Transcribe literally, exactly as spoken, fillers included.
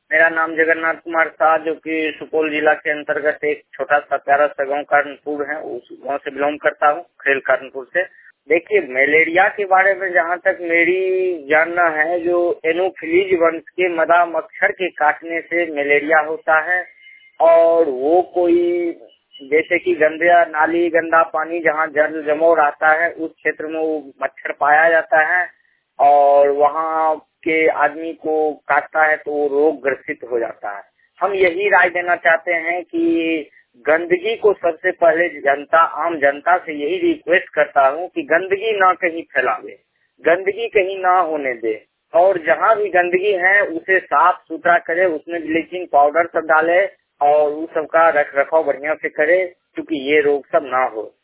मेरा नाम जगन्नाथ कुमार शाह, जो कि सुपौल जिला के अंतर्गत एक छोटा सा प्यारा सा गाँव कानपुर है, उस गाँव से बिलोंग करता हूँ, खेल कानपुर से। देखिए, मलेरिया के बारे में जहाँ तक मेरी जानना है, जो एनोफिलीज वंश के मदा मच्छर के काटने से मलेरिया होता है। और वो कोई जैसे कि गंदा नाली, गंदा पानी जहाँ जल जमोर आता है, उस क्षेत्र में वो मच्छर पाया जाता है और वहाँ के आदमी को काटता है तो वो रोग ग्रसित हो जाता है। हम यही राय देना चाहते हैं कि गंदगी को सबसे पहले जनता, आम जनता से यही रिक्वेस्ट करता हूँ कि गंदगी ना कहीं फैलावे, गंदगी कहीं ना होने दे, और जहाँ भी गंदगी है उसे साफ सुथरा करे, उसमें ब्लीचिंग पाउडर सब डाले और उस सब का रख रखाव बढ़िया से करे, क्योंकि ये रोग सब ना हो।